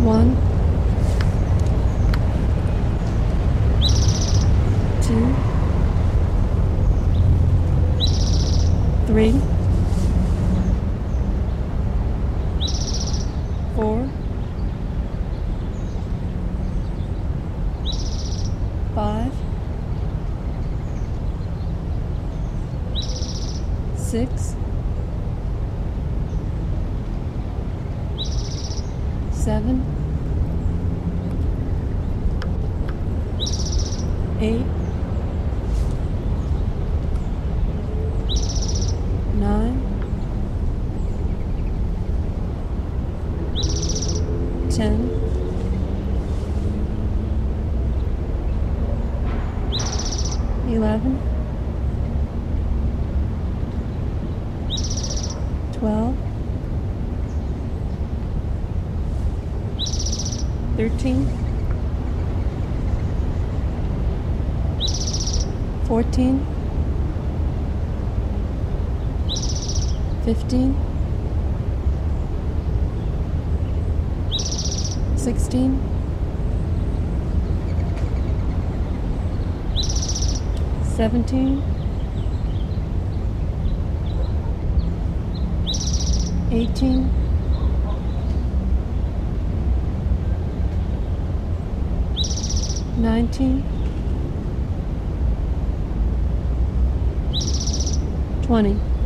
1, 2, 3, 4, 5, 6, 7, 8, 9, 10, 11, 12, 13, 14, 15, 16, 17, 18, 19, 20.